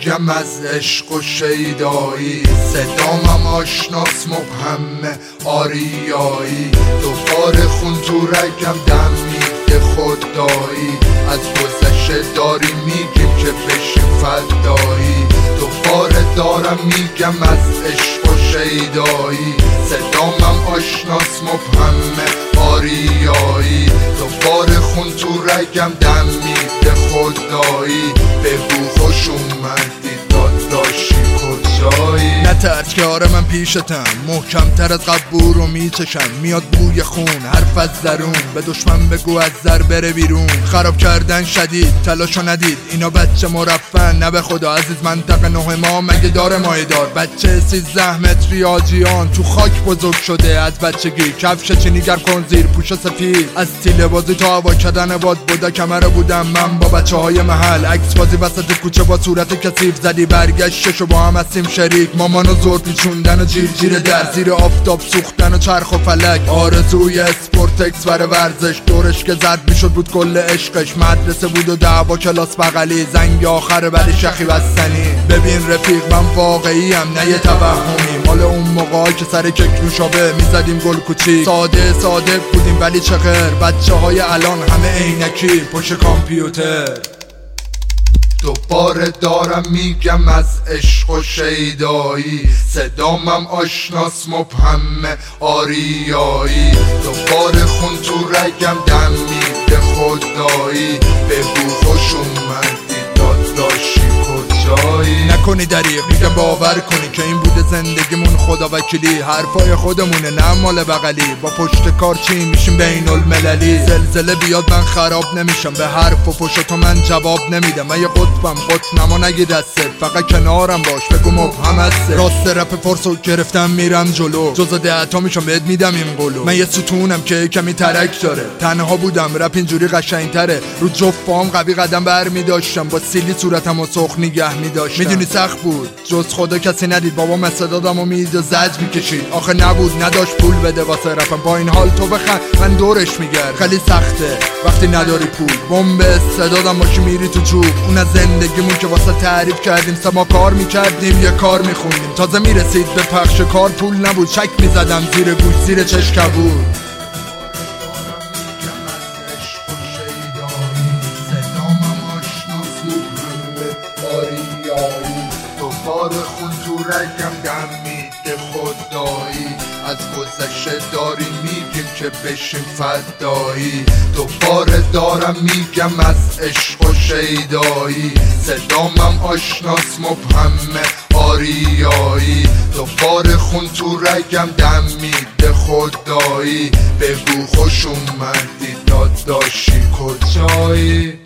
رگم از عشق و شیدایی، صدامم آشناس مبهم آریایی، دوباره خون تو رگم دم میده خدایی، از گذشته داری میگیم که بشیم فدایی، دوباره دارم میگم از عشق و شیدایی، صدامم آشناس مبهم آریایی، دوباره خون تو رگم دم میده خدایی، بگو خوش اومدی داداشی کجایی؟ نترس که آره من پیشتم، محکم تر از قبور رو میچشم، میاد بوی خون حرف از درون، به دشمن بگو از در بره بیرون، خراب کردن شدید تلاشو ندید، اینا بچه مرفن نه به خدا، عزیز منطقه 9 ما مگه داره مایدار، بچه 13 متری آجیان تو خاک بزرگ شده از بچگی، کفش چینیگر کن زیر پوش سفید، از تیله بازی تا هوا کردن باد بودا کمره بودم من با بچه های محل، عکس بازی وسط کوچه با صورت کثیف زدی برگشتشو با هم هستیم شریک، مامانو زور پیچوندن و جیر در زیر آفتاب سوختن و چرخ و فلک، آرزوی اسپورتکس برای ورزش، دورش که زد میشد بود کل عشقش، مدرسه بود و دعوا کلاس بغلی، زنگ آخر بعد شخی بستنی، ببین رفیق من واقعیم نه یه توهمی، مال اون موقعی که سر کک نوشابه میزدیم گل کوچی، ساده بودیم ولی چه خیر، بچه های الان همه عینکی پشت کامپیوتر، دوباره دارم میگم از عشق و شیدایی، صدامم آشناس مبهم آریایی، دوباره خون تو رگم دم میده خدایی، بگو خوش اومدی داداشی کجایی؟ نکنی دریغ میگم باور کنی که این بوده زندگیمون، خدا وکیلی حرفای خودمونه نه مال بغلی، با پشت کار چی میشیم بین المللی، زلزله بیاد من خراب نمیشم، به حرف و فش تو من جواب نمیدم، من یه قطبم قطنمو نگی دستت، فقط کنارم باش بگو مبهم هست، راست رپ فرصو گرفتم میرم جلو، جزا 10 تا میشم بهت میدم این قولو، من یه ستونم که کمی ترک داره، تنها بودم رپ اینجوری قشنگتره، رو جفت پام قوی قدم برمیداشتم، با سیلی صورتم و سرخ نگه میداشتم، میدونی سخت بود جز خدا کسی ندید، بابام استعدادم و میدید و زج میکشید، آخه نبود نداشت پول بده واسه رپم، با این حال تو بخند من دورش میگرد، خیلی سخته وقتی نداری پول، بمب استعدادم باشی میری تو چوب، اون از زندگیمون که واسه تعریف کردیم، سه ما کار میکردیم یه کار میخوندیم، تازه میرسید به پخش کار پول نبود، چک میزدم زیر گوش زیر چشم بود، دوباره خون تو رگم دم میده خدایی، از گذشته داری میگیم که بشیم فدایی، دوباره دارم میگم از عشق و شیدایی، صدامم آشناس مبهم آریایی، دوباره خون تو رگم دم میده خدایی، بگو خوش اومدی داداشی کجایی؟